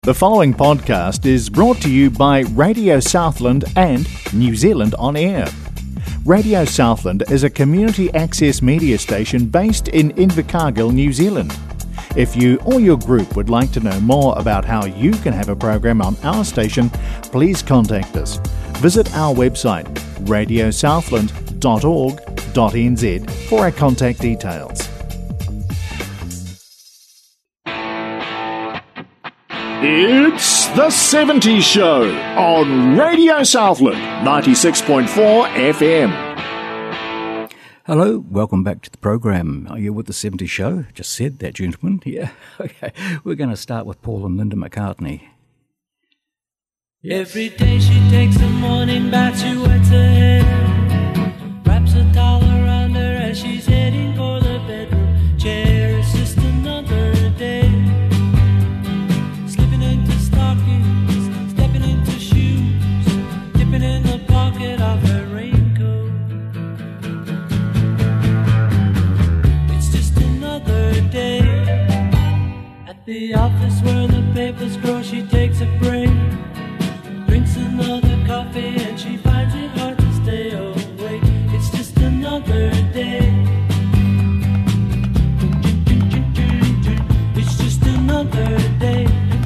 The following podcast is brought to you by Radio Southland and New Zealand On Air. Radio Southland is a community access media station based in Invercargill, New Zealand. If you or your group would like to know more about how you can have a program on our station, please contact us. Visit our website, radiosouthland.org.nz, for our contact details. It's The 70s Show on Radio Southland, 96.4 FM. Hello, welcome back to the program. Are you with The 70s Show? Just said that, gentlemen. Yeah, okay. We're going to start with Paul and Linda McCartney. Every day she takes a morning bath, she wets her hair, wraps a towel around her as she's heading for the bedroom chair. It's just another day. Stepping into shoes, dipping in the pocket of her raincoat. It's just another day. At the office where the papers grow, she takes a break, drinks another coffee, and she finds it hard to stay awake. It's just another day. It's just another day.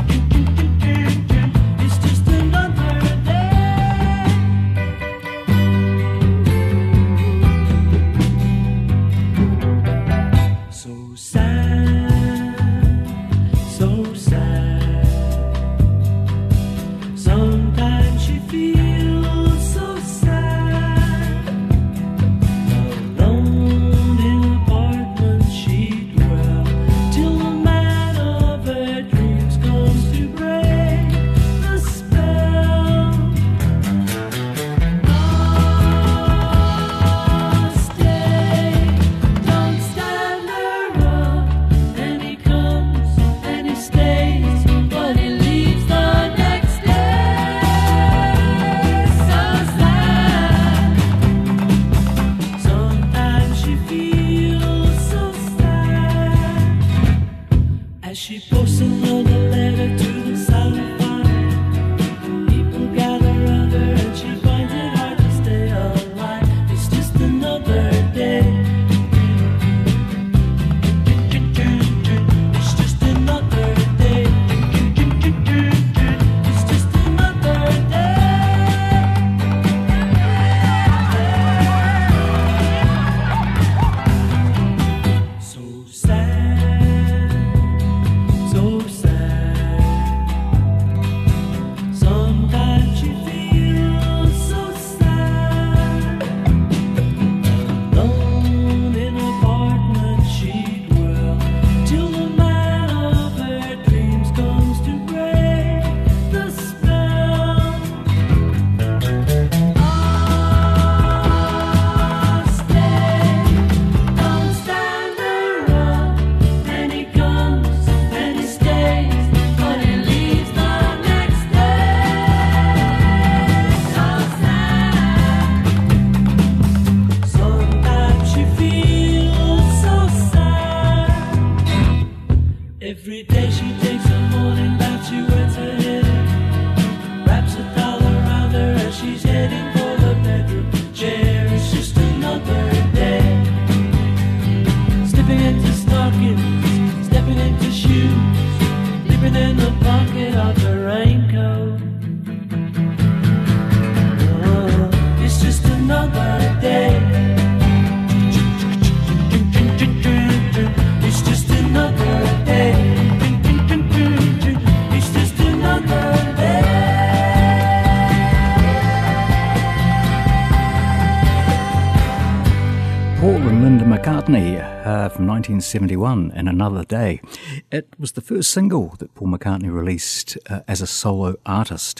From 1971 and Another Day. It was the first single that Paul McCartney released as a solo artist,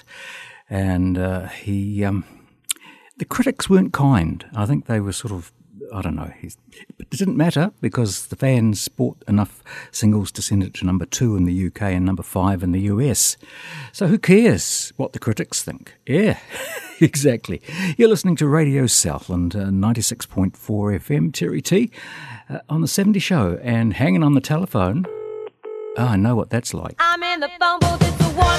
and the critics weren't kind. I think they were sort of, I don't know, it didn't matter because the fans bought enough singles to send it to number 2 in the UK and number 5 in the US. So who cares what the critics think? Yeah, exactly. You're listening to Radio Southland, 96.4 FM, Terry T, on The 70s Show, and hanging on the telephone. Oh, I know what that's like. I'm in the phone booth, it's the one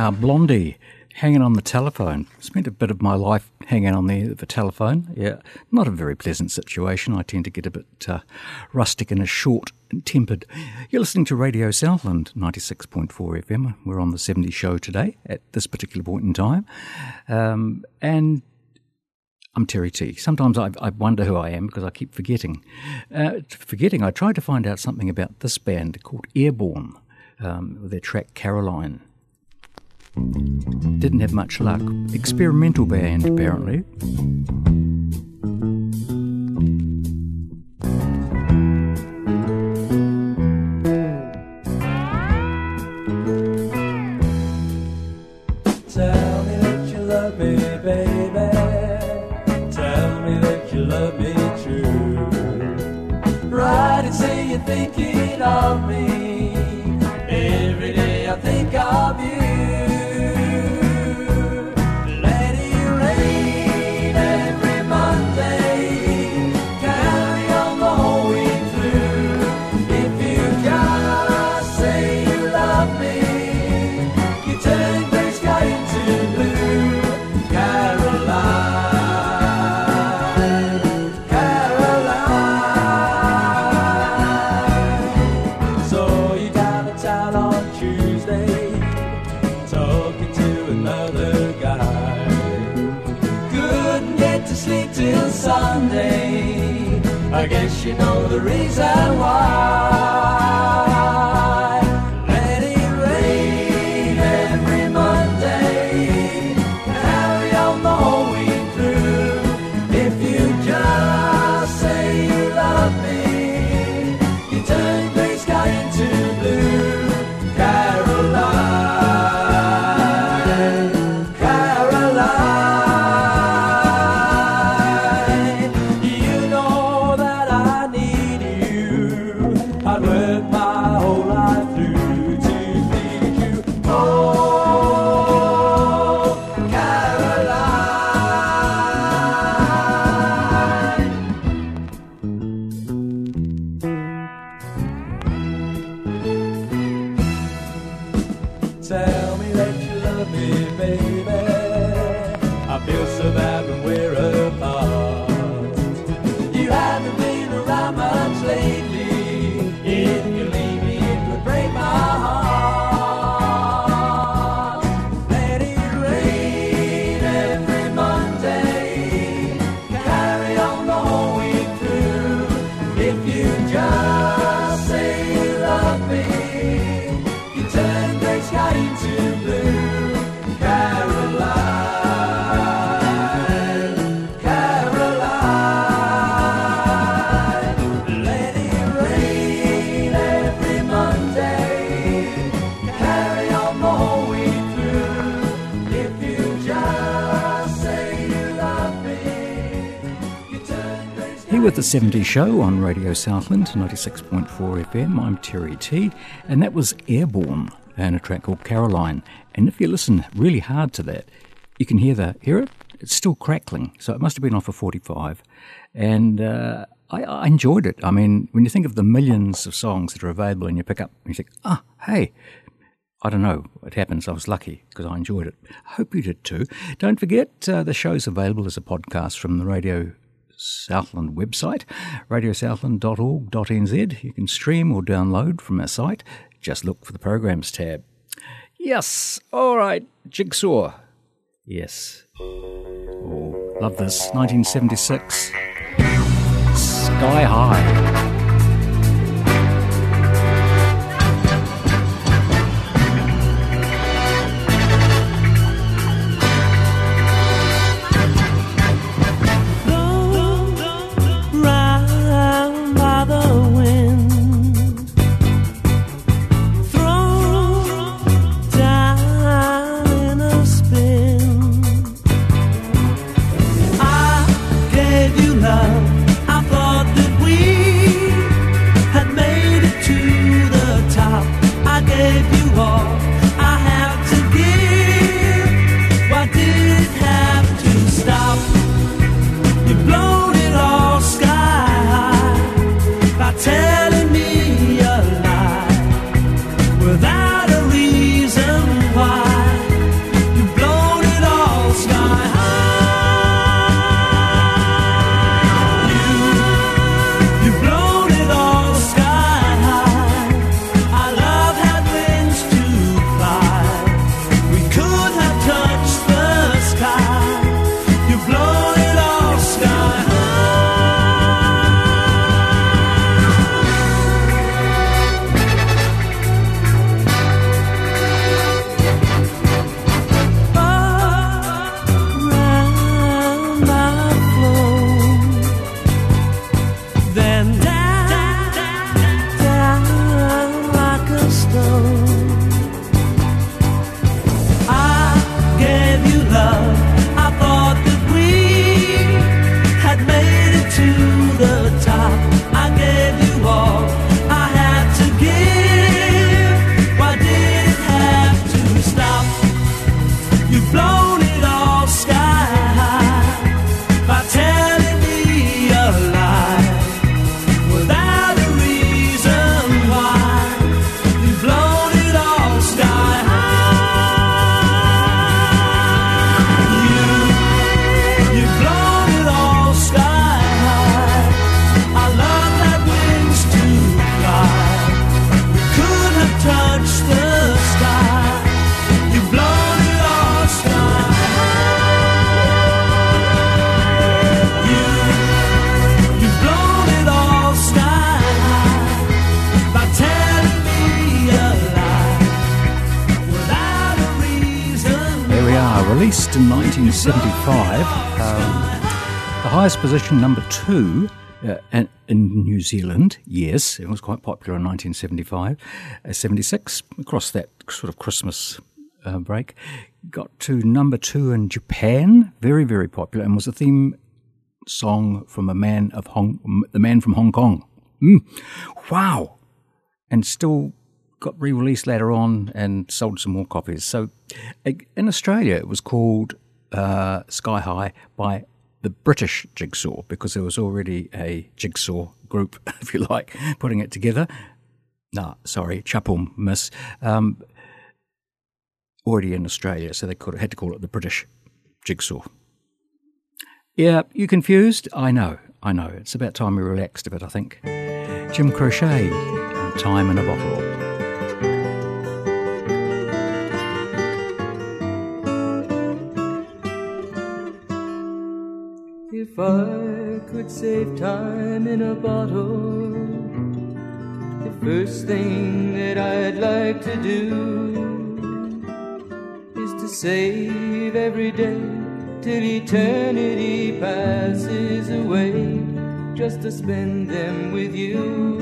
Wow, Blondie, hanging on the telephone. Spent a bit of my life hanging on the telephone. Yeah, not a very pleasant situation. I tend to get a bit rustic and short-tempered. You're listening to Radio Southland, 96.4 FM. We're on the 70 show today at this particular point in time. And I'm Terry T. Sometimes I wonder who I am because I keep forgetting. I tried to find out something about this band called Airborne, with their track Caroline. Didn't have much luck. Experimental band, apparently. Tell me that you love me, baby. Tell me that you love me true. Write and say you're thinking of me. Every day I think of you. Let it rain every Monday. Carry on the whole week through. If you just say you love me, you turn gray sky into blue. Caroline, Caroline. So you got a town on Tuesday, talking to another guy. Couldn't get to sleep till Sunday. I guess you know the reason why. Let it rain every Monday. Carry on the whole week through. If you just say you love me, you turn gray sky into blue. Caroline, Caroline. You know that I need you. I'd work my whole life through to please you. Oh, Caroline. Tell me that you love me, baby. I feel so bad when we're apart. You haven't been around much lately. If you leave me, it would break my heart. Let it rain every Monday. Carry on the whole week through. If you just say you love me, you turn gray sky into blue. Caroline, Caroline. Let it rain every Monday. Carry on the whole week through. If you just say you love me, you turn gray sky. Here with the 70 show on Radio Southland, 96.4 FM. I'm Terry T. And that was Airborne and a track called Caroline. And if you listen really hard to that, you can hear it? It's still crackling. So it must have been off a 45. And I enjoyed it. I mean, when you think of the millions of songs that are available and you pick up and you think, hey, I don't know, it happens. I was lucky because I enjoyed it. I hope you did too. Don't forget, the show's available as a podcast from the Radio Southland website, radiosouthland.org.nz. You can stream or download from our site. Just look for the Programs tab. Yes, all right, Jigsaw. Yes. Oh, love this. 1976. Sky High. Round by the wind, thrown down in a spin. I gave you love. I thought that we to the top. I gave you all I had to give. Why did it have to stop? You've blown it all sky high by telling me a lie without a reason why. You've blown it all sky high. You've blown it all sky high. I love that wings to fly. We could have touched the sky. You've blown it all sky high. You've blown it all sky high by telling me a lie without a reason. There we are, released in 1975. The highest position, number 2, in New Zealand. Yes, it was quite popular in 1975. 76, across that sort of Christmas break. Got to number 2 in Japan. Very, very popular, and was a theme song from the man from Hong Kong. Wow! And still got re-released later on and sold some more copies. So in Australia, it was called Sky High by the British Jigsaw, because there was already a jigsaw group, if you like, putting it together. Chapel Miss. Already in Australia, so they had to call it the British Jigsaw. Yeah, you confused? I know. It's about time we relaxed a bit, I think. Jim Crochet, Time in a Bottle. If I could save time in a bottle, the first thing that I'd like to do is to save every day till eternity passes away, just to spend them with you.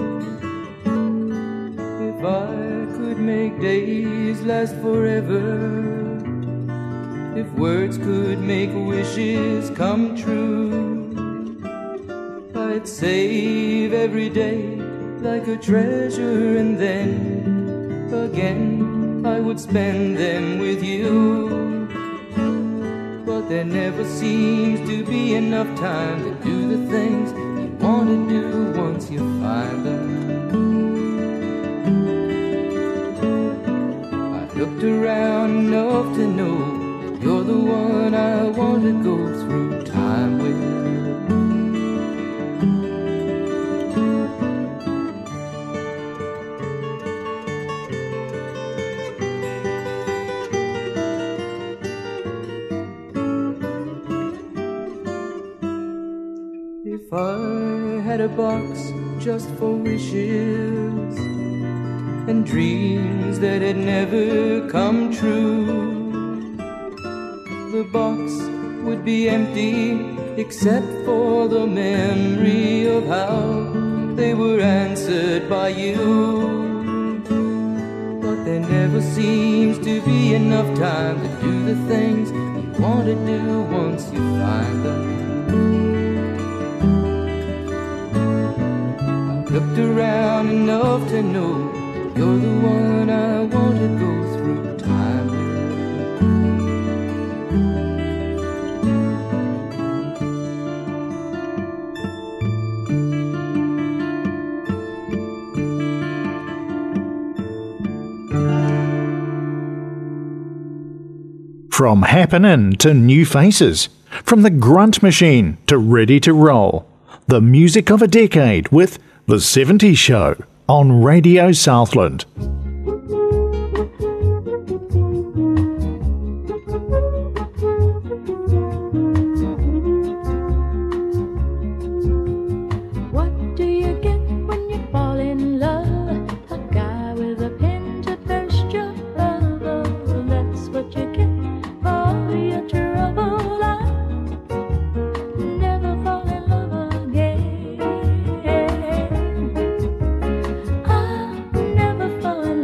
If I could make days last forever, if words could make wishes come true, I'd save every day like a treasure, and then again I would spend them with you. But there never seems to be enough time to do the things you want to do once you find them. I've looked around enough to know you're the one I want to go through time with. If I had a box just for wishes and dreams that had never come true, the box would be empty except for the memory of how they were answered by you. But there never seems to be enough time to do the things you want to do once you find them. I've looked around enough to know you're the one I want to go through time with. From happening to new faces, from the grunt machine to ready to roll, the music of a decade with The 70s Show on Radio Southland. Fall in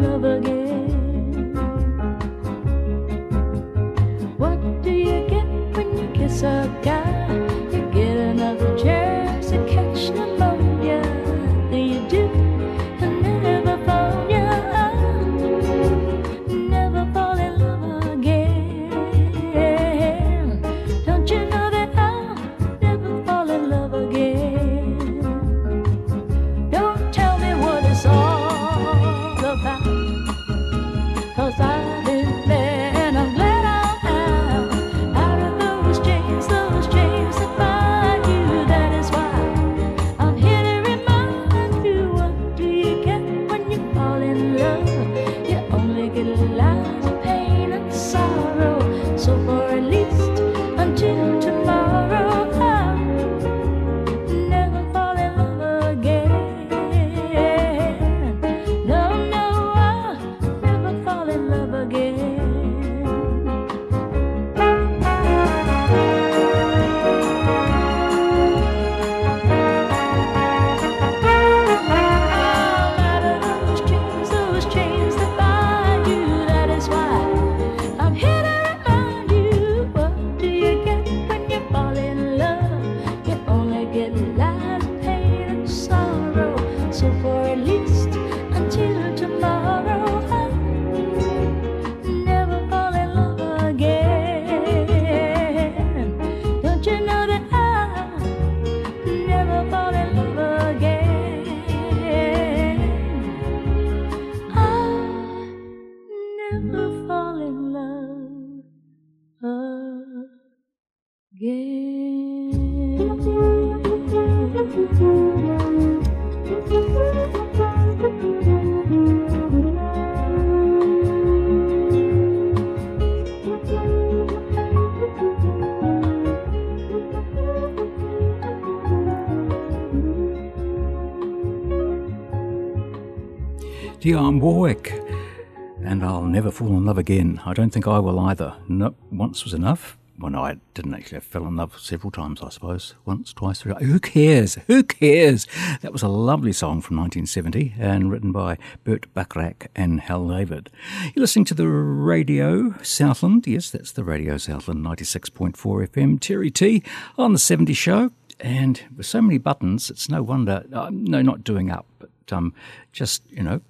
Dionne Warwick. And I'll never fall in love again. I don't think I will either. No, once was enough. Well, no, I didn't actually. I fell in love several times, I suppose. Once, twice, three. Who cares? Who cares? That was a lovely song from 1970 and written by Burt Bacharach and Hal David. You're listening to the Radio Southland. Yes, that's the Radio Southland 96.4 FM. Terry T on the 70 show. And with so many buttons, it's no wonder. No, not doing up, but just,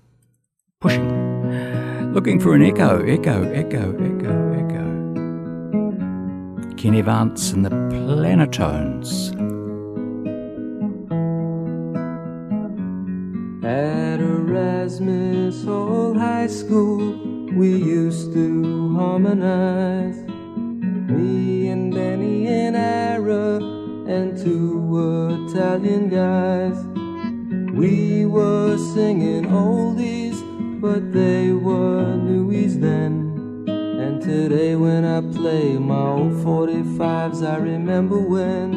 pushing. Looking for an echo. Kenny Vance and the Planetones. At Erasmus Hall High School, we used to harmonize. Me and Benny and Ira and two Italian guys. We were singing oldies, but they were newies then. And today when I play my old 45s, I remember when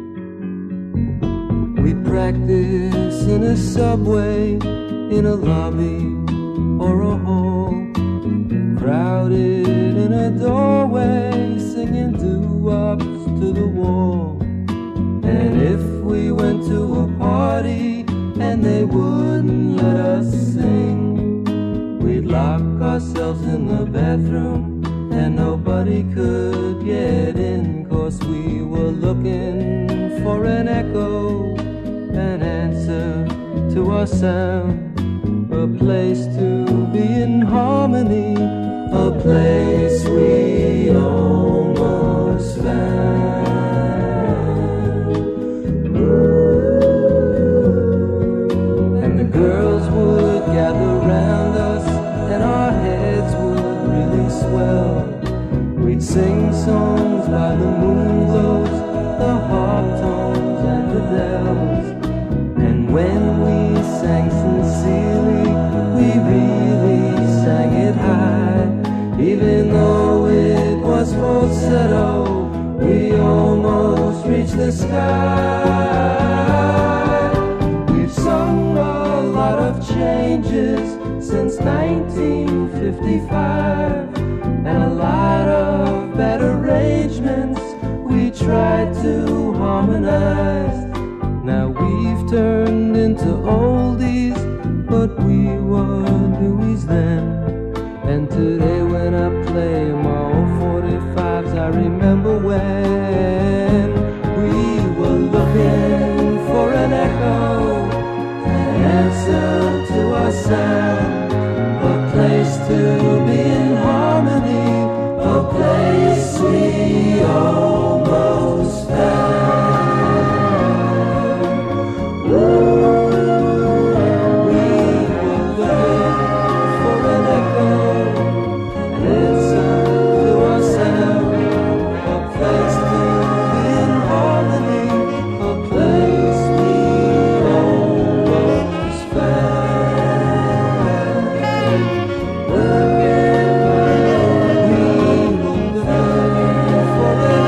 we'd practice in a subway, in a lobby or a hall, crowded in a doorway, singing doo-wops to the wall. And if we went to a party and they wouldn't let us sing, we'd lock ourselves in the bathroom and nobody could get in, 'cause we were looking for an echo, an answer to our sound, a place to be in harmony, a place we almost found. And the girls would gather round us and our heads would really swell. We'd sing songs by the moon glows, the harp tones and the bells. And when we sang sincerely, we really sang it high. Even though it was falsetto, we almost reached the sky. We've sung a lot of changes since 1955, and a lot of bad arrangements we tried to harmonize. Now we've turned into oldies, but we were newies then. And today when I play my old 45s, I remember when we were looking for an echo, an answer to our sound, a place to be in harmony, a place we almost found. Ooh, we were looking for an echo, an answer to our sound, a place to be in harmony, a place we almost found. Looking for an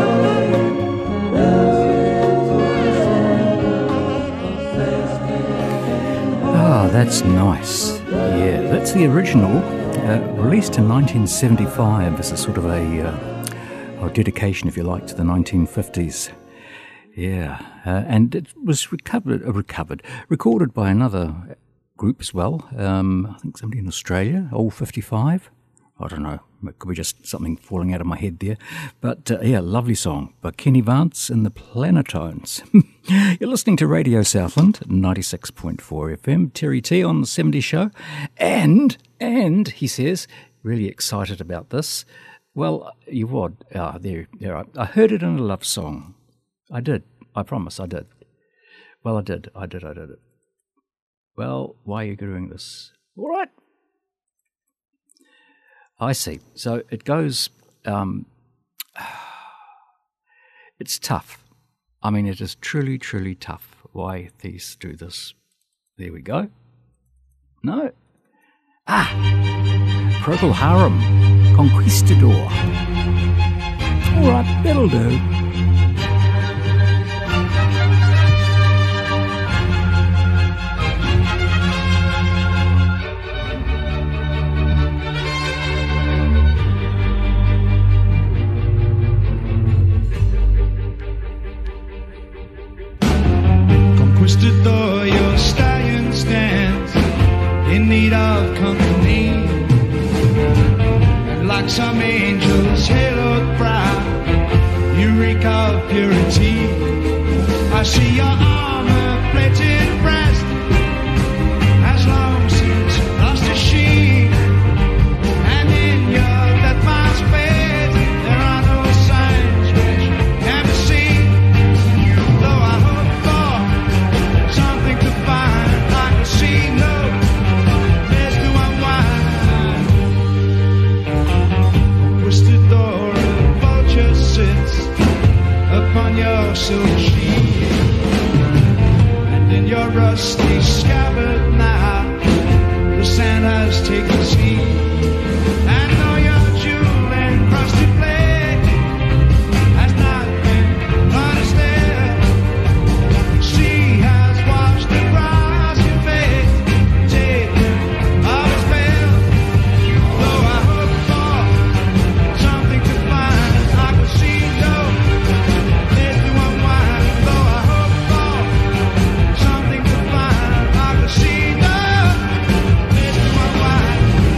Ah, that's nice. Yeah, that's the original, released in 1975 as a sort of a dedication, if you like, to the 1950s. Yeah, and it was recorded by another group as well. I think somebody in Australia, Old 55. I don't know, it could be just something falling out of my head there. But yeah, lovely song by Kenny Vance and the Planetones. You're listening to Radio Southland, 96.4 FM. Terry T on the 70 show. And he says, really excited about this. Well, you would. There. I heard it in a love song. I did. I promise I did. Well, I did. Well, why are you doing this? All right. I see. So it goes, it's tough. I mean, it is truly, truly tough why these do this. There we go. No. Procol Harum, Conquistador. All right, that'll do. Twisted though your stallion stands in need of company, and like some angel's haloed brow, you reek of purity. I see your armor-plated breast has long since lost its sheen, and in your death-mask face there are no signs which can be seen. Though I hope for something to find, I can see no place to unwind. Twisted door, a vulture sits upon your silk sheet, and in your rusty scabbard now the sand has taken seed. And though your jewel encrusted blade has not been punished there, sea has washed across your face, taken of its veil. Though I hope for something to find, I could see no place to unwind. Though I hope for something to find, I could see no place to unwind.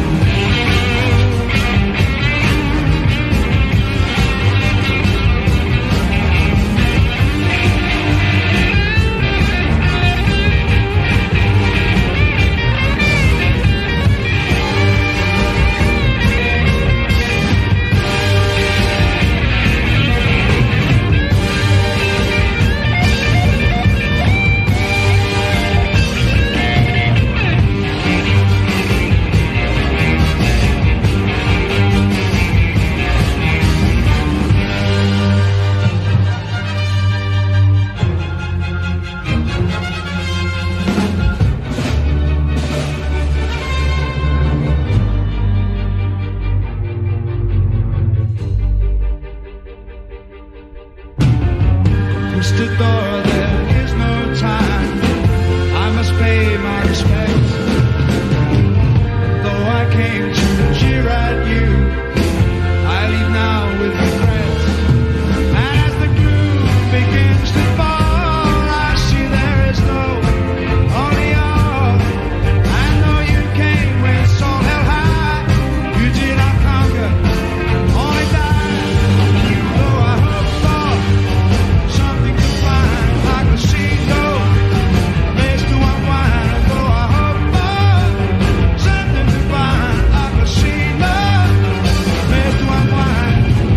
Twisted door, there is no time. I must pay my respects. Though I came to jeer at you, I leave now with regrets. And as the gloom begins to fall, I see there is no only all. I know you came with soul held high. You did not conquer, only die. Though I hope for something to find, I could see no place to unwind. Though I hope for something to find, I could see no place to unwind.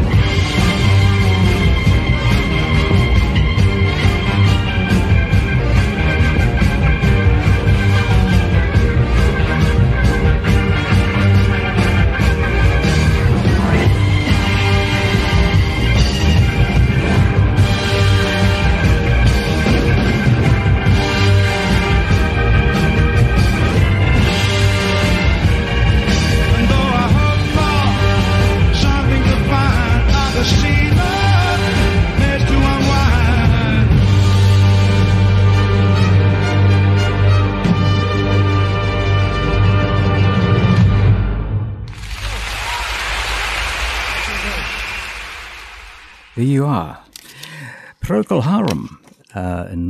And though I hope for something to find, I could see no place to unwind. There you are. Procol Harum in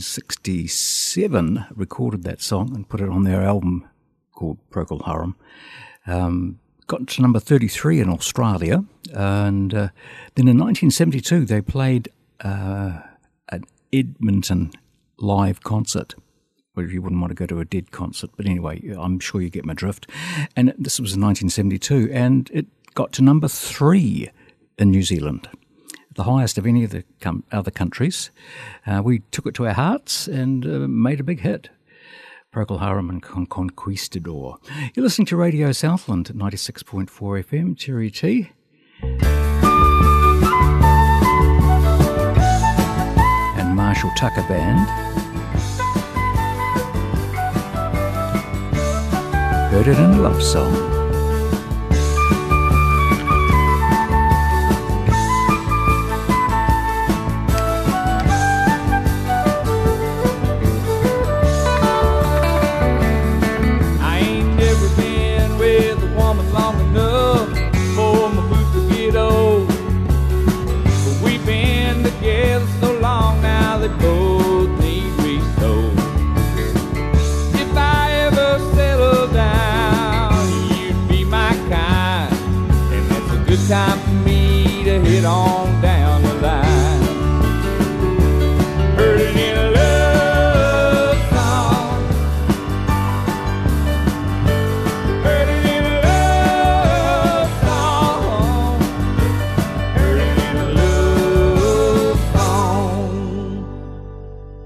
1967 recorded that song and put it on their album called Procol Harum. Got to number 33 in Australia, and then in 1972 they played an Edmonton live concert. Well, you wouldn't want to go to a Dead concert, but anyway, I'm sure you get my drift. And this was in 1972, and it got to number 3 in New Zealand, the highest of any of the other countries. We took it to our hearts and made a big hit. Procol Harum and Conquistador. You're listening to Radio Southland at 96.4 FM, Cherry T. And Marshall Tucker Band. Heard it in a love song. Both need restoring.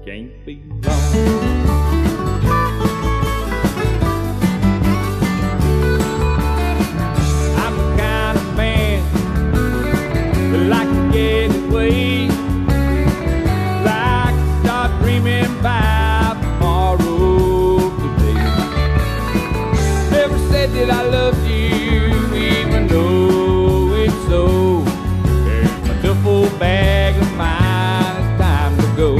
can't be wrong. I'm the kind of man that like to get away, like to start dreaming about tomorrow today. Never said that I loved you, even though it's so. There's my duffel bag of mine, it's time to go.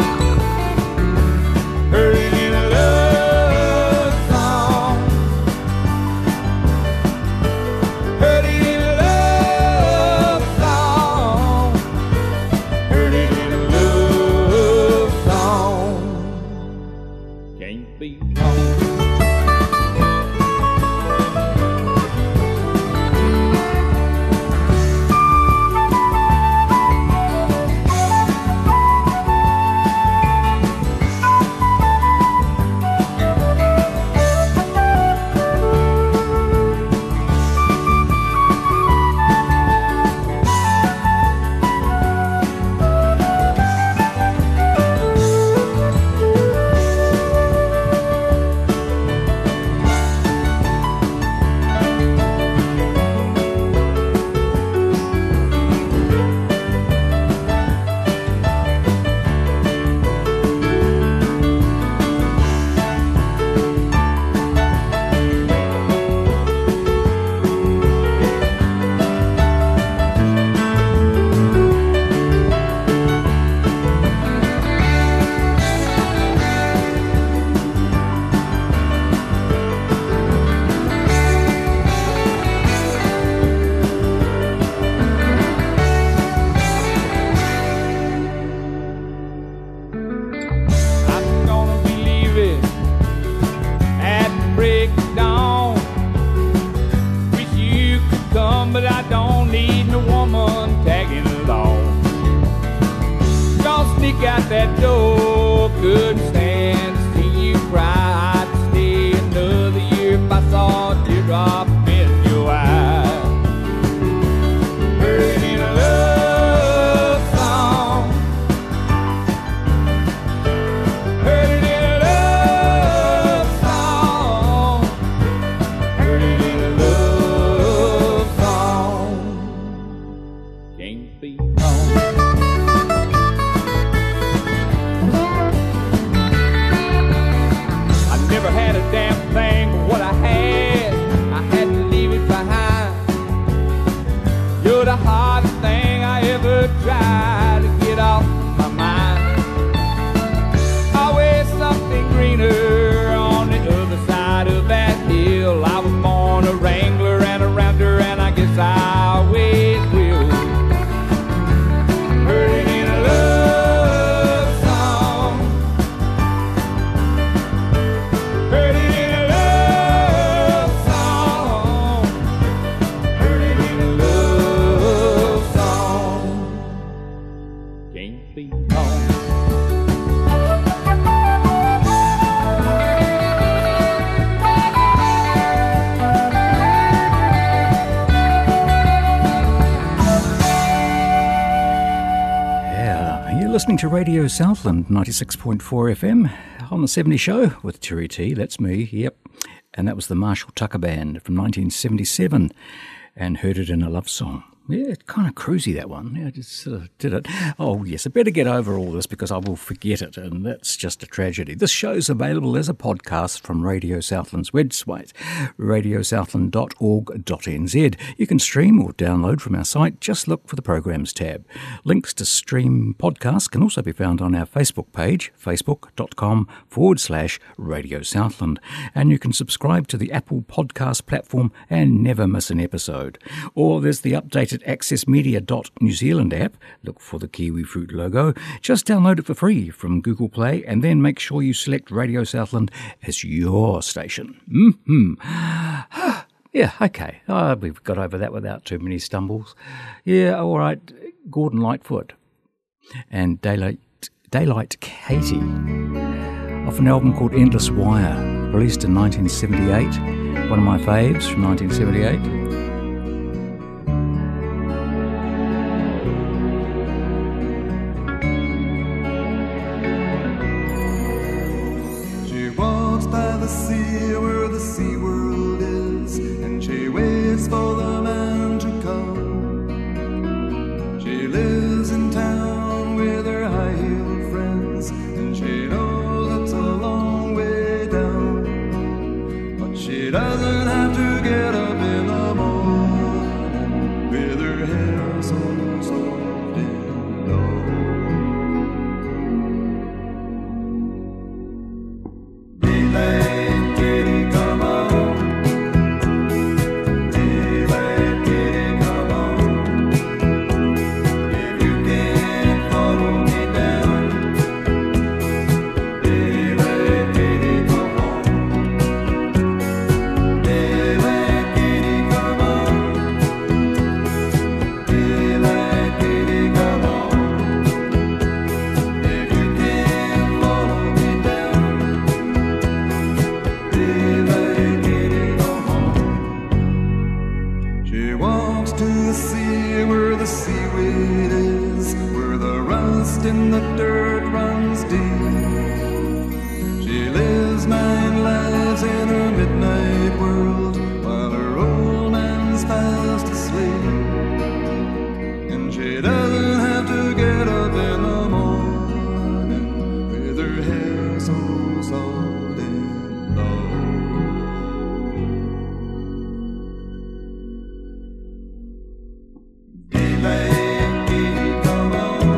Hurting in a love song, hurting in a love song, hurting in a love song, can't be wrong. But I don't need no woman tagging along. Don't sneak out that door, couldn't stand to see you cry. I'd stay another year if I saw a teardrop in your eye. Hurting in a love song, hurting in a love song, hurting in a love song, can't be wrong. I never had a damn thing, but what I had to leave it behind. You're the hardest thing I ever tried to get off my mind. Always something greener on the other side of that hill. I was born a wrangler and a rounder, and I guess I always will. Hurting in a love song, hurting in a love song, hurting in a love song, can't be wrong. Yeah, you're listening to Radio Southland 96.4 FM on the 70 Show with Terry T. That's me, yep. And that was the Marshall Tucker Band from 1977 and Heard It in a Love Song. Yeah, it's kind of cruisy, that one. Yeah, I just sort of did it. Oh, yes, I better get over all this because I will forget it, and that's just a tragedy. This show's available as a podcast from Radio Southland's website, radiosouthland.org.nz. You can stream or download from our site. Just look for the Programs tab. Links to stream podcasts can also be found on our Facebook page, facebook.com/Radio Southland. And you can subscribe to the Apple Podcast platform and never miss an episode. Or there's the updated accessmedia.new Zealand app. Look for the kiwi fruit logo. Just download it for free from Google Play and then make sure you select Radio Southland as your station. Yeah, okay. We've got over that without too many stumbles. Yeah, all right. Gordon Lightfoot and Daylight Katie off an album called Endless Wire, released in 1978. One of my faves from 1978. the sea where the sea world is, and she waits for the man to come. She lives in town with her high-heeled friends, and she knows it's a long way down. But she doesn't have to get up in the morning with her hair so soft and low. Daylight, kitty, come on. Daylight, kitty, come on. If you can't follow me down, daylight, kitty, come on. Daylight, kitty, come on. Daylight, kitty, come on. If you can't follow me down, daylight, kitty, come on. She walks to the sea where the seaweed is, where the rust in the dirt runs deep. She lives 9 lives in her midnight world, while her old man's fast asleep. And she doesn't have to get up in the morning with her hair so soft and low. Daylight, kitty, come on.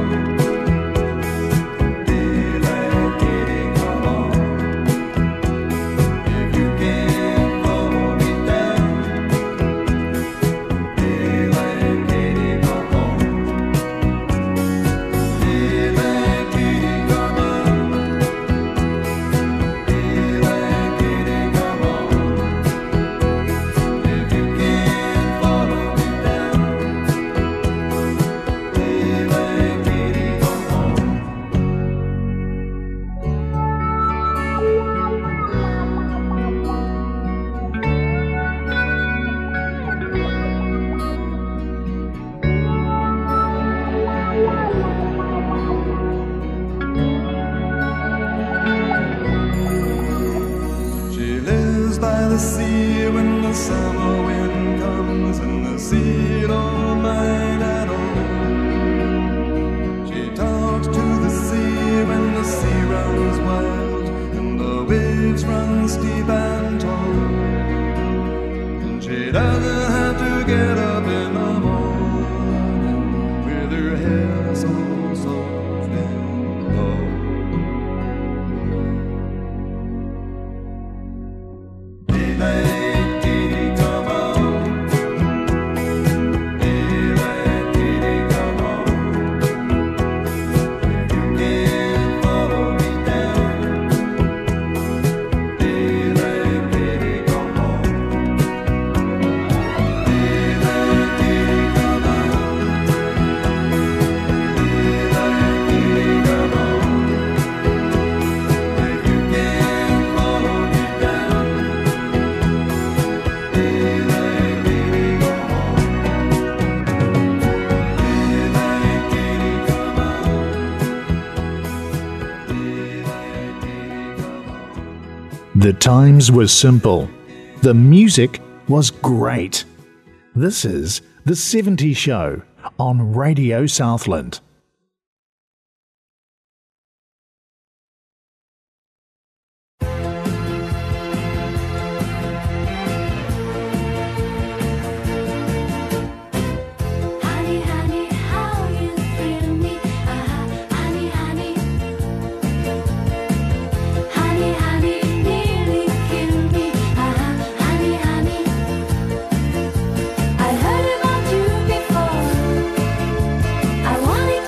Daylight, kitty, come on. If you can't follow me down, daylight, kitty, come on. Daylight, kitty, come on. Daylight, kitty, come on. If you can't follow me down, daylight, kitty, come on. She lives by the sea when the summer wind comes, and the sea don't mind at all. She talks to the sea when the sea runs wild, and the waves run steep and tall. And she doesn't have to get up in the morning with her hair so soft and low. Daylight, kitty, come on. Daylight, kitty, come on. If you can't follow me down, daylight, kitty, come on. Daylight, kitty, come on. Daylight, kitty, come on. If you can't follow me down, daylight, kitty, come on. Daylight, kitty, come on. Daylight, kitty, come on. The times were simple. The music was great. This is The 70s Show on Radio Southland. Honey, honey, how you thrill me? Honey, honey. Honey, honey, nearly kill me. Honey, honey. I heard about you before. I wanted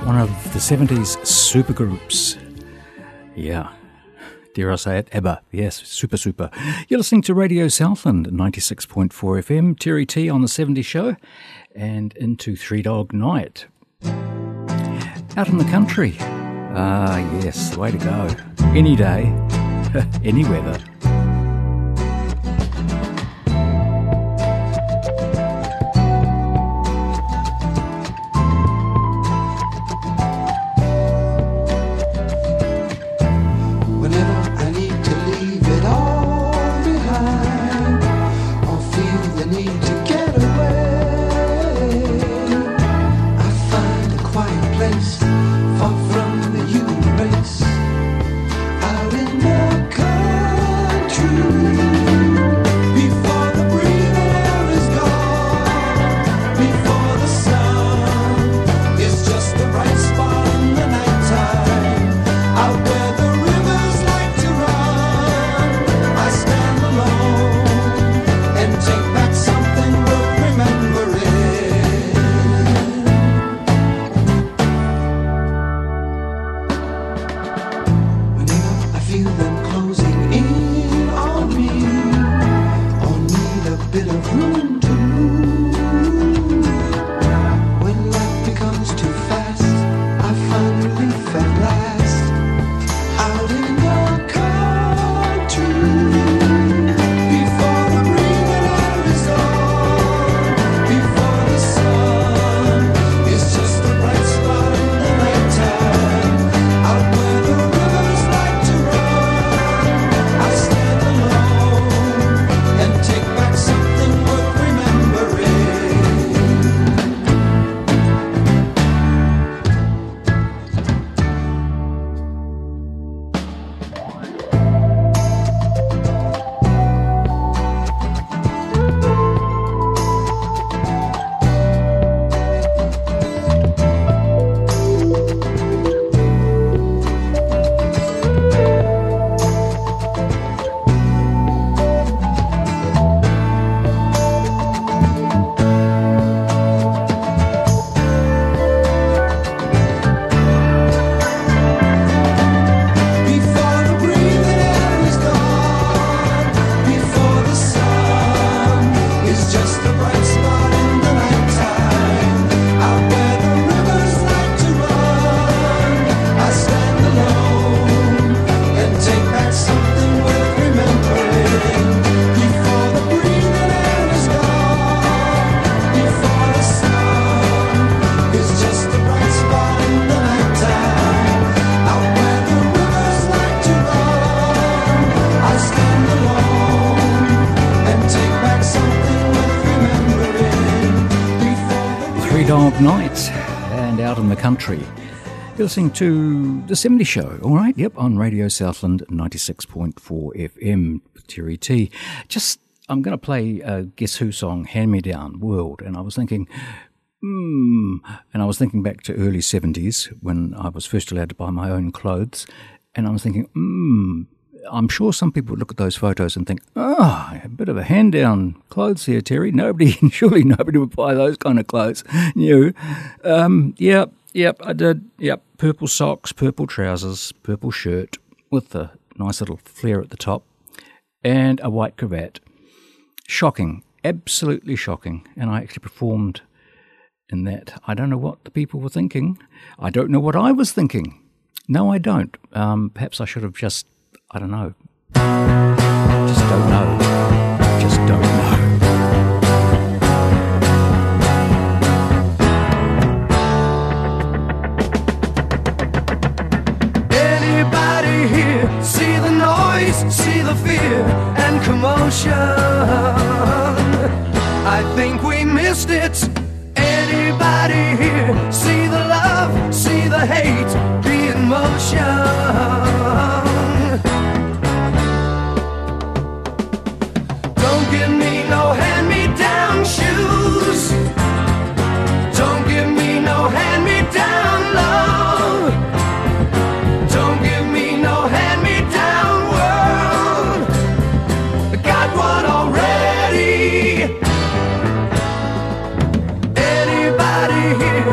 One of the 70s supergroups. Yeah. Dare I say it? ABBA. Yes, super. You're listening to Radio Southland, 96.4 FM, Terry T on the 70s show, and into Three Dog Night. Out in the country. Ah, yes, the way to go. Any day, any weather. Night and out in the country. You're listening to The 70 Show, all right? Yep, on Radio Southland 96.4 FM, Terry T. I'm going to play a Guess Who song, Hand Me Down, World, and I was thinking, and I was thinking back to early 70s when I was first allowed to buy my own clothes, and I was thinking, I'm sure some people would look at those photos and think, a bit of a hand-down clothes here, Terry. Surely nobody would buy those kind of clothes. You? Yep, I did. Yep, purple socks, purple trousers, purple shirt with a nice little flare at the top and a white cravat. Shocking, absolutely shocking. And I actually performed in that. I don't know what the people were thinking. I don't know what I was thinking. No, I don't. Perhaps I should have just... I don't know. Just don't know. Just don't know. Anybody here see the noise, see the fear and commotion? I think we missed it. Anybody here see the love, see the hate, the emotion? Don't give me no hand-me-down shoes. Don't give me no hand-me-down love. Don't give me no hand-me-down world. I got one already. Anybody here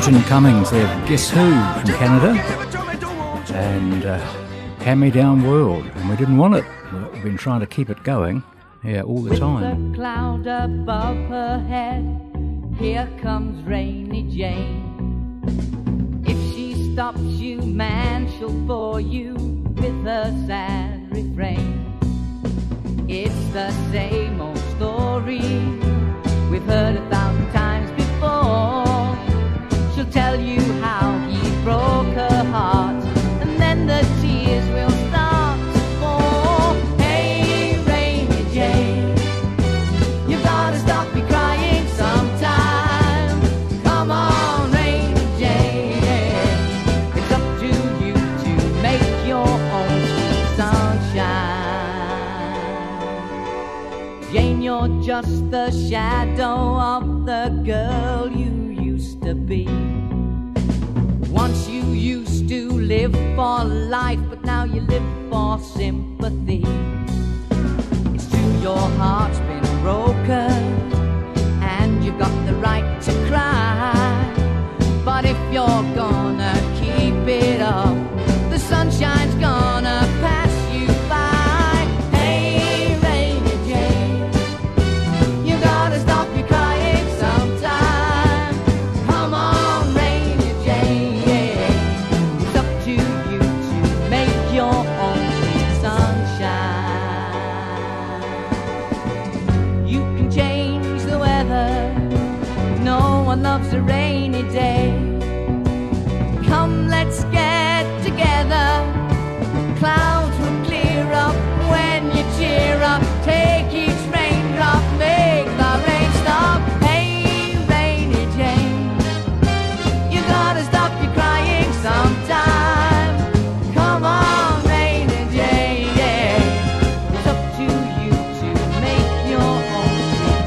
Burton Cummings there, Guess Who from Canada, and Hand Me Down World, and we didn't want it. We've been trying to keep it going, all the time. With a cloud above her head, here comes Rainy Jane. If she stops you, man, she'll bore you with her sad refrain. It's the same old story we've heard 1,000 times before. She'll tell you how he broke her heart, and then the tears will start to fall. Hey, Rainy Jane, you gotta stop your crying sometime. Come on, Rainy Jane, it's up to you to make your own sweet sunshine. Jane, you're just the shadow of the girl you used to be. Once you used to live for life, but now you live for sympathy. It's true your heart's been broken, and you've got the right to cry. But if you're gonna keep it up, the sunshine's gonna pass you by. Hey, Rainy Jane, you gotta stop your crying sometime. Come on, Rainy Jane, it's up to you to make your own sweet sunshine. You can change the weather, no one loves a rainy day. Come, let's get together, clouds will clear up when you cheer up. Take each raindrop, make the rain stop. Hey, Rainy Jane, you gotta stop your crying sometime. Come on, Rainy Jane, it's up to you to make your own sweet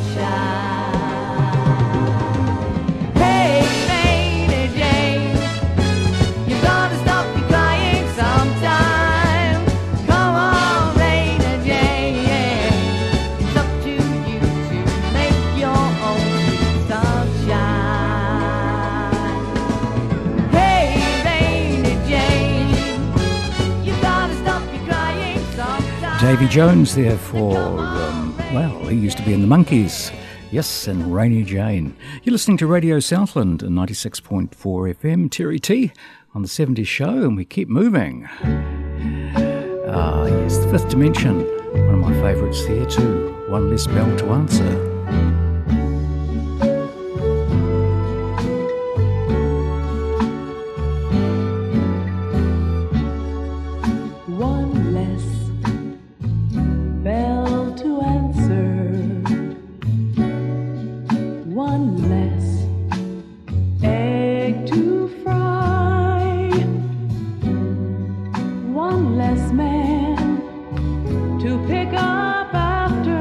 sunshine. Hey, Rainy Jane, you gotta stop your crying sometime. Come on, Rainy Jane, it's up to you to make your own sweet sunshine. Hey, Rainy Jane, you gotta stop your crying sometime. Davy Jones there for, well, he used to be in the Monkees. Yes, and Rainy Jane. You're listening to Radio Southland at 96.4 FM, Terry T on the 70s show, and we keep moving. Yes, The Fifth Dimension, one of my favourites there too. One Less Bell to Answer. One less bell to answer, one less egg to fry, one less man to pick up after.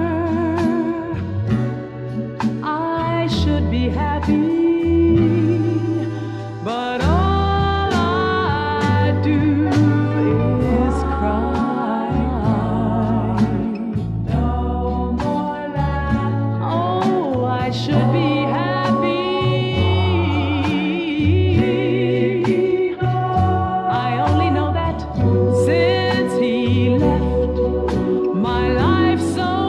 I should be happy, but all I do is cry. No more laughter. Oh, I should be happy. I only know that since he left, my life's so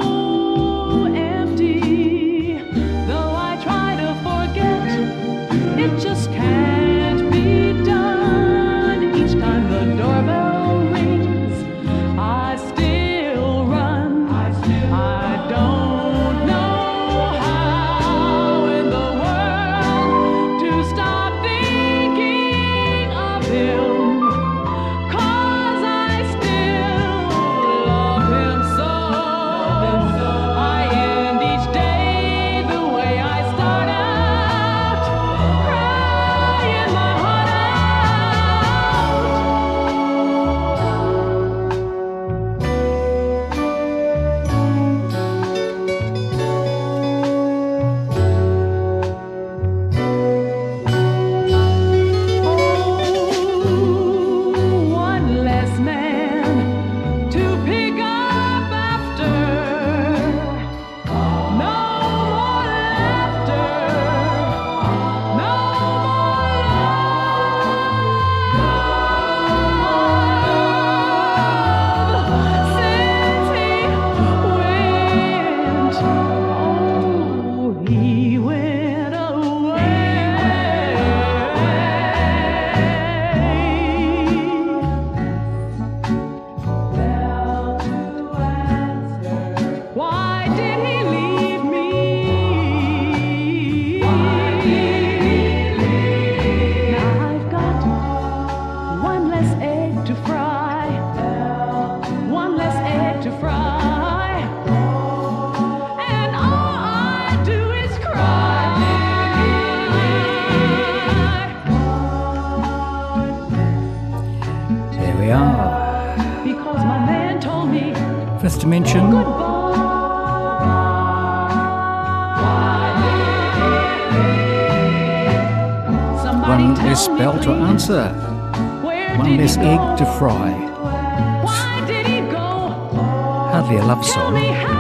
empty. Though I try to forget, it just can't be done. Each time the doorbell rings, I still run. I don't know how in the world to stop thinking of him, 'cause I still love him so. I end each day the way I start out, crying my heart out. less bell to answer, one less egg to fry. Hardly a love song.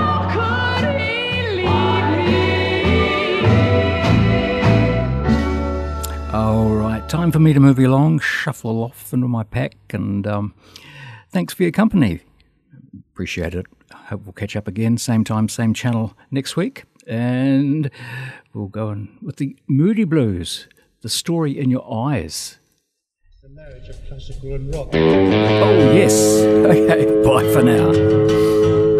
All right, time for me to move you along, shuffle off into my pack, and thanks for your company. Appreciate it. Hope we'll catch up again, same time, same channel next week. And we'll go on with the Moody Blues, The Story in Your Eyes. The marriage of classical and rock. Oh, yes. Okay, bye for now.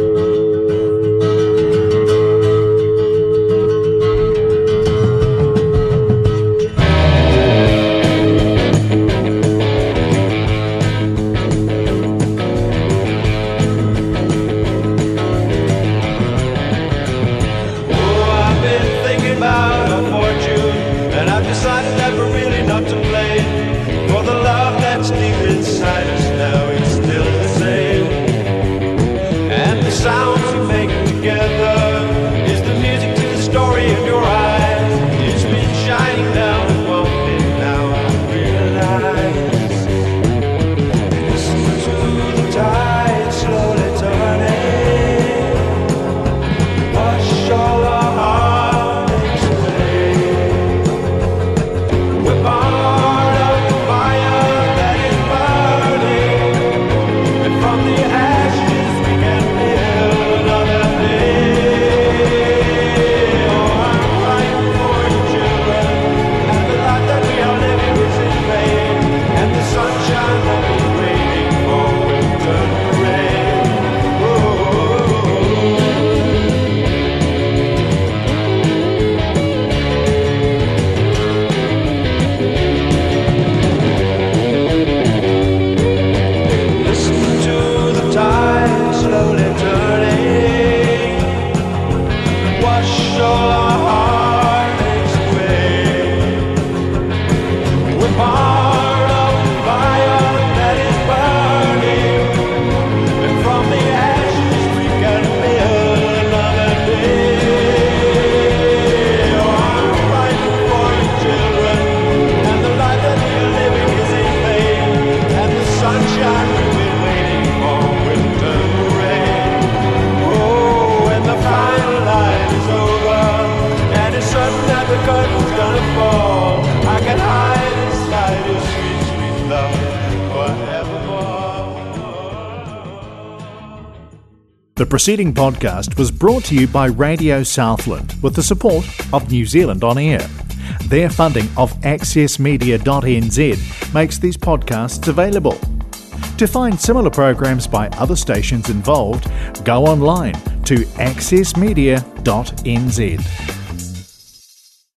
The preceding podcast was brought to you by Radio Southland with the support of New Zealand On Air. Their funding of accessmedia.nz makes these podcasts available. To find similar programs by other stations involved, go online to accessmedia.nz.